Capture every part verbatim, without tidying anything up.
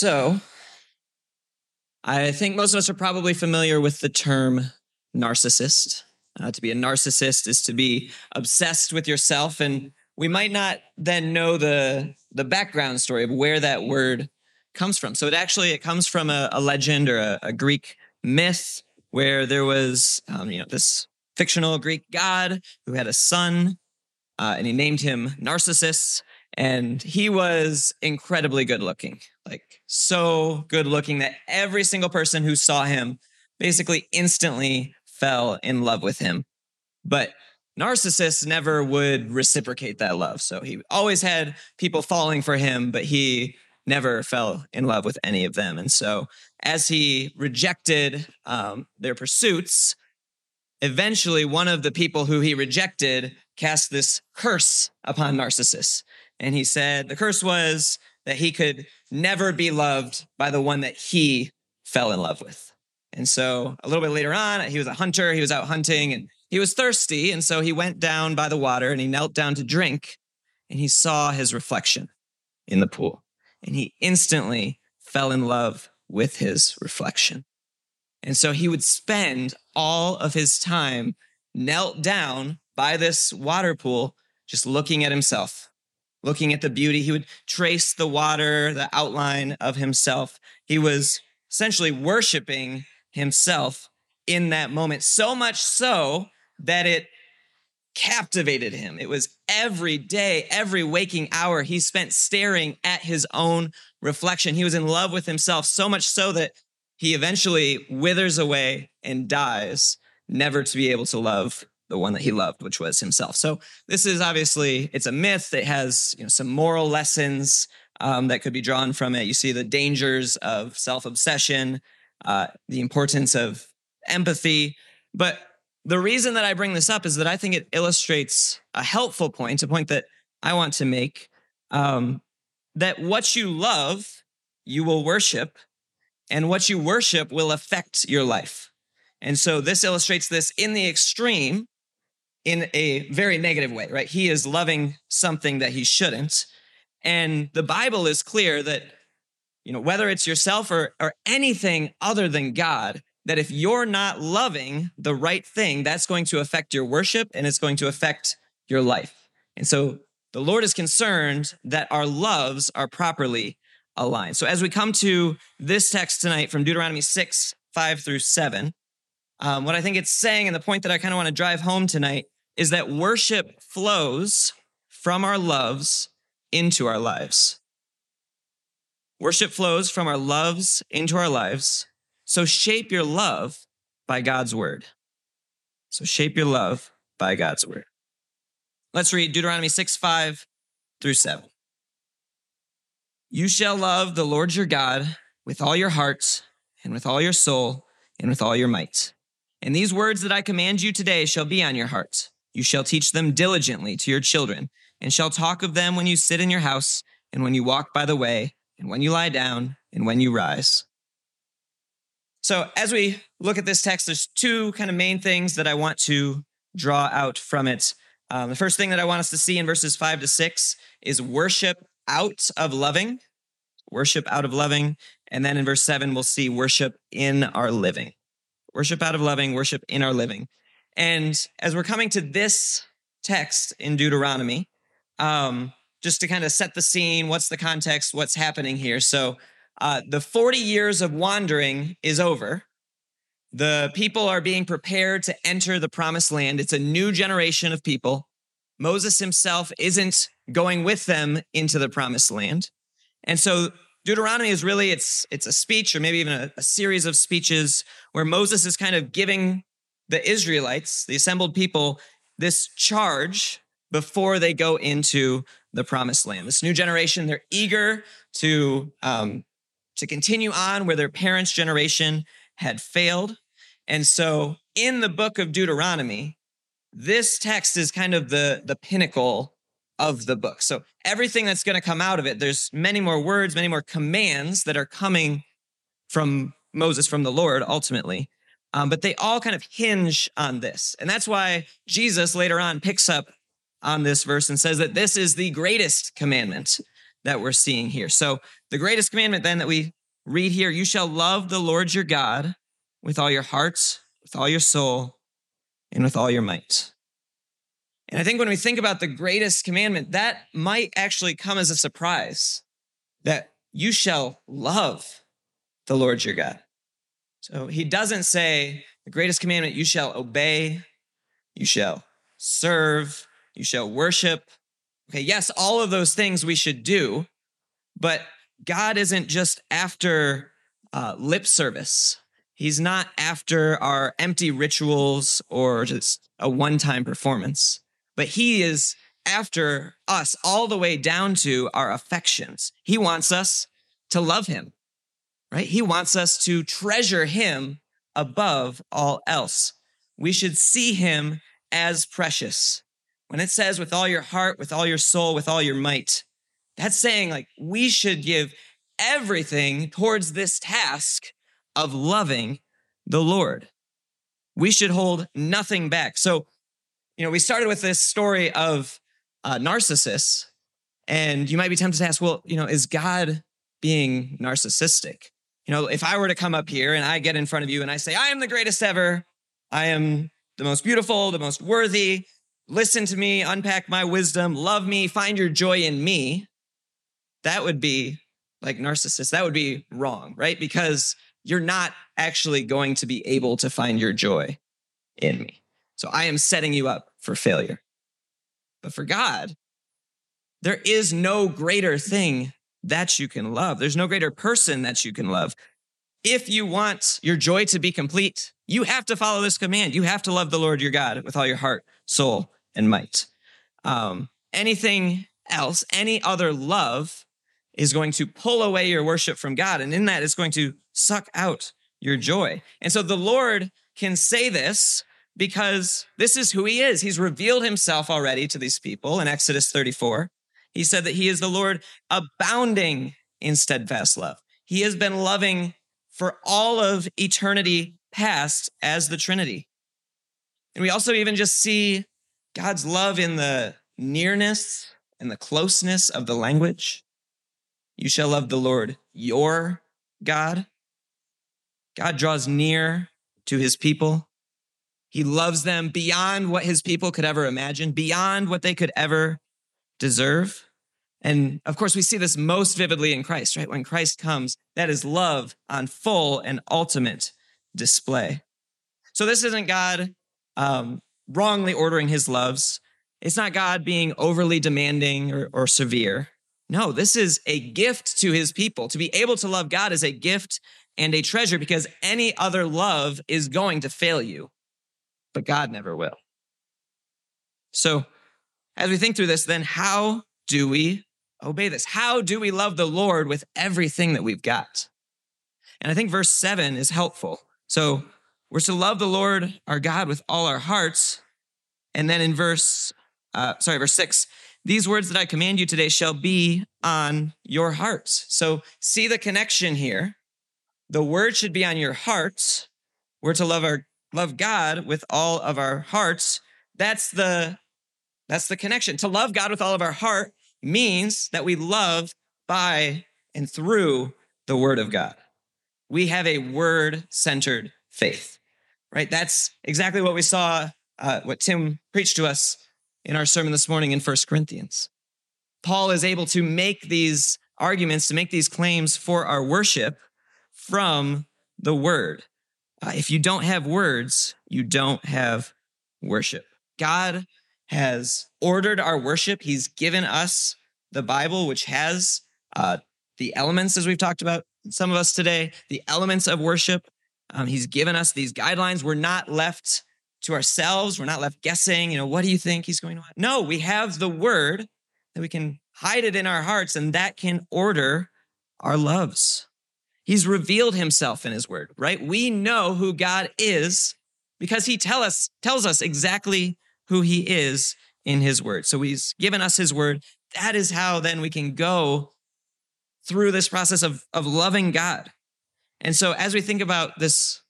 So, I think most of us are probably familiar with the term narcissist. Uh, to be a narcissist is to be obsessed with yourself, and we might not then know the the background story of where that word comes from. So it actually it comes from a, a legend or a, a Greek myth where there was um, you know this fictional Greek god who had a son, uh, and he named him Narcissus. And he was incredibly good looking, like so good looking that every single person who saw him basically instantly fell in love with him. But Narcissus never would reciprocate that love. So he always had people falling for him, but he never fell in love with any of them. And so as he rejected um, their pursuits, eventually one of the people who he rejected cast this curse upon Narcissus. And he said the curse was that he could never be loved by the one that he fell in love with. And so a little bit later on, he was a hunter. He was out hunting and he was thirsty. And so he went down by the water and he knelt down to drink and he saw his reflection in the pool. And he instantly fell in love with his reflection. And so he would spend all of his time knelt down by this water pool, just looking at himself. Looking at the beauty, he would trace the water, the outline of himself. He was essentially worshiping himself in that moment, so much so that it captivated him. It was every day, every waking hour he spent staring at his own reflection. He was in love with himself, so much so that he eventually withers away and dies, never to be able to love the one that he loved, which was himself. So this is obviously, it's a myth. It has you know, some moral lessons um, that could be drawn from it. You see the dangers of self-obsession, uh, the importance of empathy. But the reason that I bring this up is that I think it illustrates a helpful point, a point that I want to make, um, that what you love, you will worship, and what you worship will affect your life. And so this illustrates this in the extreme, in a very negative way, right? He is loving something that he shouldn't. And the Bible is clear that, you know, whether it's yourself or, or anything other than God, that if you're not loving the right thing, that's going to affect your worship and it's going to affect your life. And so the Lord is concerned that our loves are properly aligned. So as we come to this text tonight from Deuteronomy six, five through seven, um, what I think it's saying, and the point that I kind of want to drive home tonight, is that worship flows from our loves into our lives. Worship flows from our loves into our lives. So shape your love by God's word. So shape your love by God's word. Let's read Deuteronomy six, five through seven. You shall love the Lord your God with all your heart and with all your soul and with all your might. And these words that I command you today shall be on your heart. You shall teach them diligently to your children, and shall talk of them when you sit in your house, and when you walk by the way, and when you lie down, and when you rise. So as we look at this text, there's two kind of main things that I want to draw out from it. Um, the first thing that I want us to see in verses five to six is worship out of loving, worship out of loving. And then in verse seven, we'll see worship in our living. Worship out of loving, worship in our living. And as we're coming to this text in Deuteronomy, um, just to kind of set the scene, what's the context, what's happening here? So uh, the forty years of wandering is over. The people are being prepared to enter the promised land. It's a new generation of people. Moses himself isn't going with them into the promised land. And so Deuteronomy is really, it's it's a speech or maybe even a, a series of speeches where Moses is kind of giving the Israelites, the assembled people, this charge before they go into the promised land. This new generation, they're eager to, um, to continue on where their parents' generation had failed. And so in the book of Deuteronomy, this text is kind of the, the pinnacle of the book. So everything that's going to come out of it, there's many more words, many more commands that are coming from Moses, from the Lord, ultimately. Um, but they all kind of hinge on this. And that's why Jesus later on picks up on this verse and says that this is the greatest commandment that we're seeing here. So The greatest commandment then that we read here, you shall love the Lord your God with all your heart, with all your soul, and with all your might. And I think when we think about the greatest commandment, that might actually come as a surprise, that you shall love the Lord your God. So he doesn't say the greatest commandment, you shall obey, you shall serve, you shall worship. Okay, yes, all of those things we should do, but God isn't just after uh, lip service. He's not after our empty rituals or just a one-time performance, but he is after us all the way down to our affections. He wants us to love him, right? He wants us to treasure him above all else. We should see him as precious. When it says with all your heart, with all your soul, with all your might, that's saying like we should give everything towards this task of loving the Lord. We should hold nothing back. So, you know, we started with this story of uh, Narcissus, and you might be tempted to ask, well, you know, is God being narcissistic? You know, if I were to come up here and I get in front of you and I say, I am the greatest ever, I am the most beautiful, the most worthy, listen to me, unpack my wisdom, love me, find your joy in me, that would be like narcissist. That would be wrong, right? Because you're not actually going to be able to find your joy in me. So I am setting you up for failure. But for God, there is no greater thing that you can love. There's no greater person that you can love. If you want your joy to be complete, you have to follow this command. You have to love the Lord your God with all your heart, soul, and might. Um, anything else, any other love is going to pull away your worship from God. And in that, it's going to suck out your joy. And so the Lord can say this because this is who he is. He's revealed himself already to these people in Exodus thirty-four. He said that he is the Lord abounding in steadfast love. He has been loving for all of eternity past as the Trinity. And we also even just see God's love in the nearness and the closeness of the language. You shall love the Lord, your God. God draws near to his people. He loves them beyond what his people could ever imagine, beyond what they could ever deserve. And of course, we see this most vividly in Christ, right? When Christ comes, that is love on full and ultimate display. So this isn't God um, wrongly ordering his loves. It's not God being overly demanding or, or severe. No, this is a gift to his people. To be able to love God is a gift and a treasure because any other love is going to fail you, but God never will. So as we think through this, then how do we obey this? How do we love the Lord with everything that we've got? And I think verse seven is helpful. So we're to love the Lord our God with all our hearts. And then in verse, uh, sorry, verse six, these words that I command you today shall be on your hearts. So see the connection here. The word should be on your hearts. We're to love our love God with all of our hearts. That's the that's the connection. To love God with all of our heart means that we love by and through the word of God. We have a word-centered faith, right? That's exactly what we saw, uh, what Tim preached to us in our sermon this morning in First Corinthians. Paul is able to make these arguments, to make these claims for our worship from the word. Uh, if you don't have words, you don't have worship. God has ordered our worship. He's given us the Bible, which has uh, the elements, as we've talked about, some of us today, the elements of worship. Um, he's given us these guidelines. We're not left to ourselves. We're not left guessing, you know, what do you think he's going to want? No, we have the word that we can hide it in our hearts, and that can order our loves. He's revealed himself in his word, right? We know who God is because he tell us, tells us exactly who he is in his word. So he's given us his word. That is how then we can go through this process of, of loving God. And so as we think about this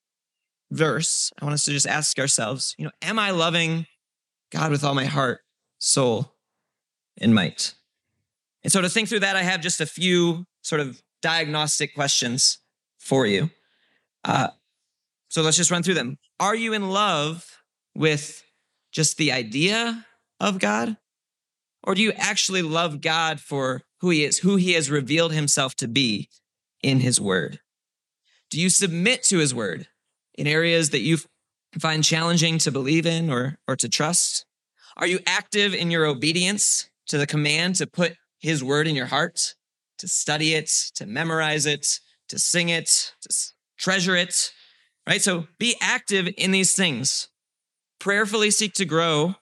verse, I want us to just ask ourselves, you know, am I loving God with all my heart, soul, and might? And so to think through that, I have just a few sort of diagnostic questions for you. Uh, so let's just run through them. Are you in love with just the idea of God? Or do you actually love God for who he is, who he has revealed himself to be in his word? Do you submit to his word in areas that you find challenging to believe in or, or to trust? Are you active in your obedience to the command to put his word in your heart, to study it, to memorize it, to sing it, to treasure it, right? So be active in these things. Prayerfully seek to grow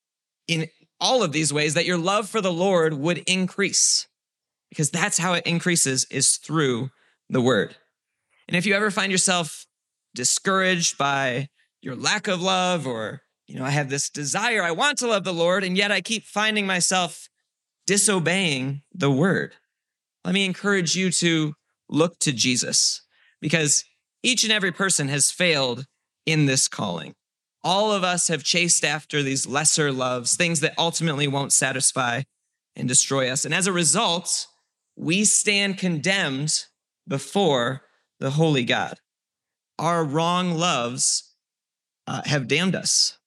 in all of these ways that your love for the Lord would increase, because that's how it increases, is through the word. And if you ever find yourself discouraged by your lack of love, or, you know, I have this desire, I want to love the Lord, and yet I keep finding myself disobeying the word, let me encourage you to look to Jesus, because each and every person has failed in this calling. All of us have chased after these lesser loves, things that ultimately won't satisfy and destroy us. And as a result, we stand condemned before the holy God. Our wrong loves uh, have damned us.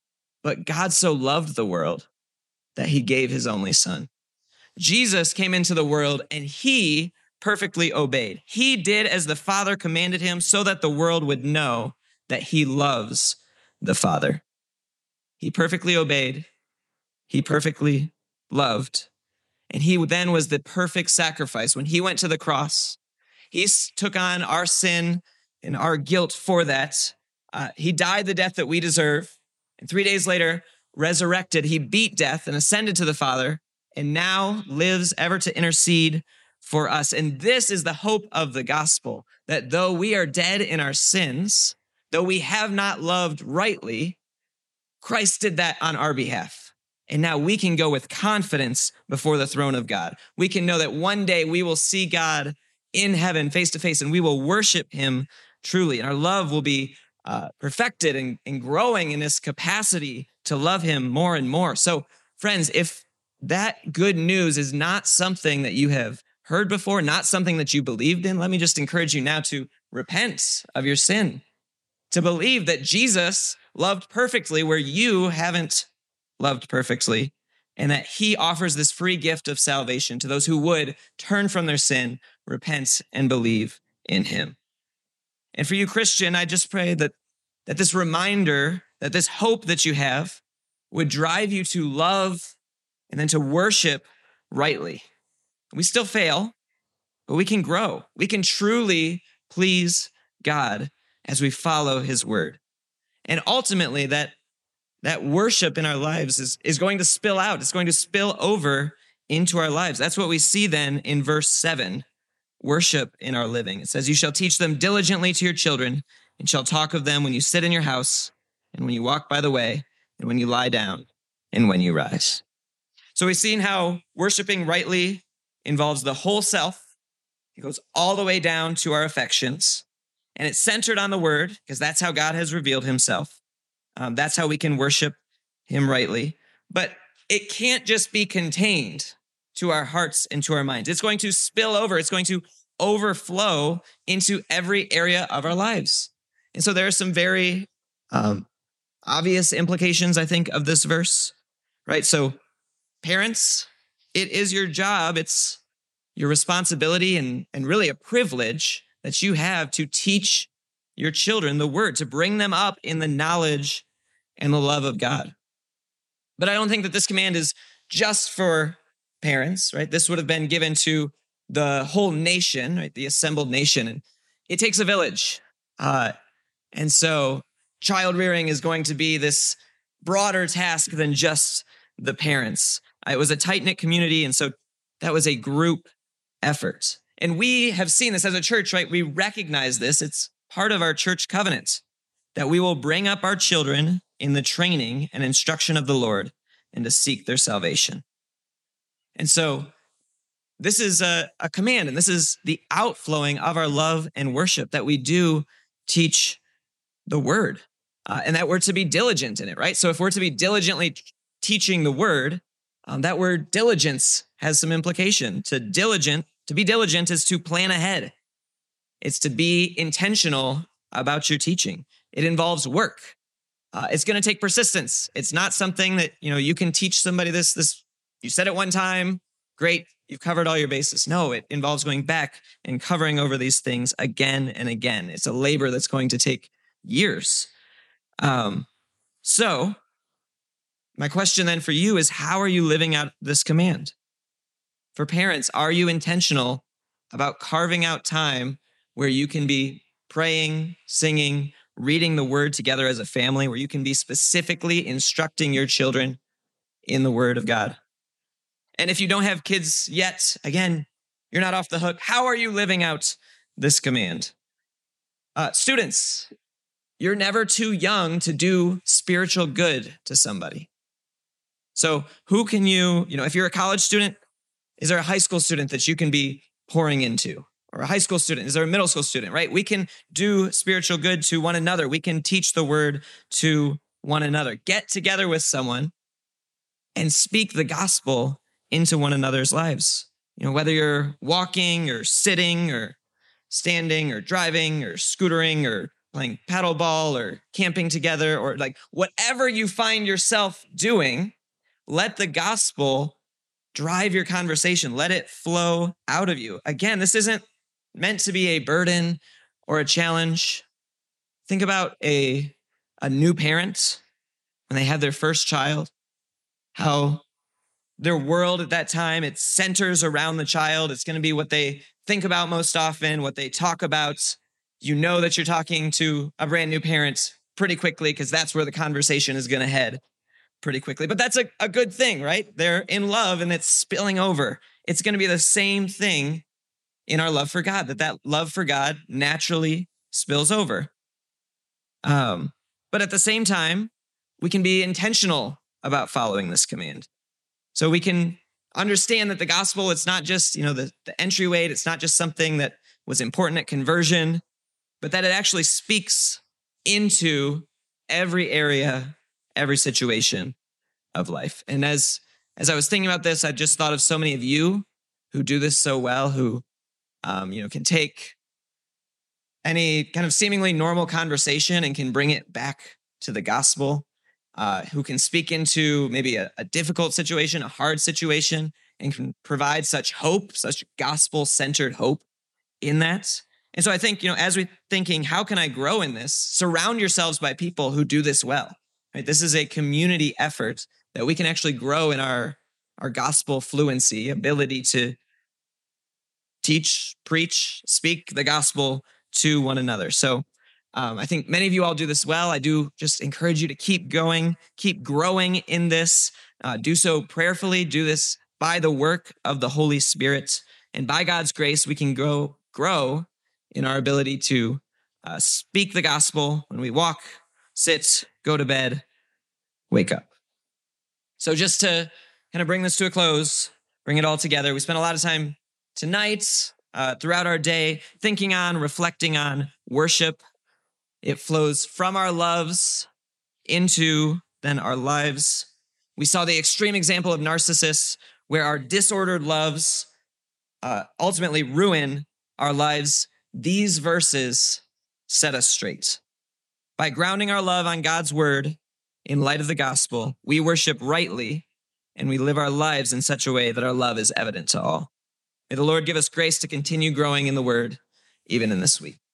But God so loved the world that he gave his only son. Jesus came into the world and he perfectly obeyed. He did as the Father commanded him so that the world would know that he loves the Father. He perfectly obeyed. He perfectly loved. And he then was the perfect sacrifice. When he went to the cross, he took on our sin and our guilt for that. Uh, he died the death that we deserve. And three days later, resurrected. He beat death and ascended to the Father, and now lives ever to intercede for us. And this is the hope of the gospel, that though we are dead in our sins, though we have not loved rightly, Christ did that on our behalf. And now we can go with confidence before the throne of God. We can know that one day we will see God in heaven face to face, and we will worship him truly. And our love will be uh, perfected and, and growing in this capacity to love him more and more. So friends, if that good news is not something that you have heard before, not something that you believed in, let me just encourage you now to repent of your sin, to believe that Jesus loved perfectly where you haven't loved perfectly, and that he offers this free gift of salvation to those who would turn from their sin, repent, and believe in him. And for you, Christian, I just pray that, that this reminder, that this hope that you have would drive you to love and then to worship rightly. We still fail, but we can grow. We can truly please God as we follow his word. And ultimately, that, that worship in our lives is, is going to spill out. It's going to spill over into our lives. That's what we see then in verse seven, worship in our living. It says, you shall teach them diligently to your children, and shall talk of them when you sit in your house, and when you walk by the way, and when you lie down, and when you rise. So we've seen how worshiping rightly involves the whole self. It goes all the way down to our affections. And it's centered on the word, because that's how God has revealed himself. Um, that's how we can worship him rightly. But it can't just be contained to our hearts and to our minds. It's going to spill over. It's going to overflow into every area of our lives. And so there are some very um, obvious implications, I think, of this verse, right? So parents, it is your job. It's your responsibility and, and really a privilege that you have to teach your children the word, to bring them up in the knowledge and the love of God. But I don't think that this command is just for parents, right? This would have been given to the whole nation, right? The assembled nation. And it takes a village. Uh, and so child rearing is going to be this broader task than just the parents. Uh, it was a tight-knit community. And so that was a group effort. And we have seen this as a church, right? We recognize this. It's part of our church covenant that we will bring up our children in the training and instruction of the Lord and to seek their salvation. And so this is a, a command, and this is the outflowing of our love and worship, that we do teach the word uh, and that we're to be diligent in it, right? So if we're to be diligently t- teaching the word, um, that word diligence has some implication. To diligent To be diligent is to plan ahead. It's to be intentional about your teaching. It involves work. Uh, it's going to take persistence. It's not something that, you know, you can teach somebody this, this, you said it one time, great, you've covered all your bases. No, it involves going back and covering over these things again and again. It's a labor that's going to take years. Um, so my question then for you is, how are you living out this command? For parents, are you intentional about carving out time where you can be praying, singing, reading the word together as a family, where you can be specifically instructing your children in the word of God? And if you don't have kids yet, again, you're not off the hook. How are you living out this command? Uh, students, you're never too young to do spiritual good to somebody. So who can you, you know, if you're a college student, is there a high school student that you can be pouring into? Or a high school student? Is there a middle school student, right? We can do spiritual good to one another. We can teach the word to one another. Get together with someone and speak the gospel into one another's lives. You know, whether you're walking or sitting or standing or driving or scootering or playing paddleball or camping together, or like whatever you find yourself doing, let the gospel drive your conversation. Let it flow out of you. Again, this isn't meant to be a burden or a challenge. Think about a, a new parent when they have their first child, how their world at that time, it centers around the child. It's going to be what they think about most often, what they talk about. You know that you're talking to a brand new parent pretty quickly because that's where the conversation is going to head pretty quickly. But that's a, a good thing, right? They're in love and it's spilling over. It's going to be the same thing in our love for God, that that love for God naturally spills over. Um, but at the same time, we can be intentional about following this command. So we can understand that the gospel, it's not just, you know, the, the entryway, it's not just something that was important at conversion, but that it actually speaks into every area, every situation of life. And as, as I was thinking about this, I just thought of so many of you who do this so well, who, um, you know, can take any kind of seemingly normal conversation and can bring it back to the gospel, uh, who can speak into maybe a, a difficult situation, a hard situation, and can provide such hope, such gospel-centered hope in that. And so I think, you know, as we're thinking, how can I grow in this? Surround yourselves by people who do this well. Right? This is a community effort that we can actually grow in our, our gospel fluency, ability to teach, preach, speak the gospel to one another. So um, I think many of you all do this well. I do just encourage you to keep going, keep growing in this. Uh, do so prayerfully. Do this by the work of the Holy Spirit. And by God's grace, we can grow, grow in our ability to uh, speak the gospel when we walk, sit, go to bed, wake up. So just to kind of bring this to a close, bring it all together, we spent a lot of time tonight, uh, throughout our day, thinking on, reflecting on worship. It flows from our loves into then our lives. We saw the extreme example of Narcissus, where our disordered loves uh, ultimately ruin our lives. These verses set us straight. By grounding our love on God's word in light of the gospel, we worship rightly and we live our lives in such a way that our love is evident to all. May the Lord give us grace to continue growing in the word, even in this week.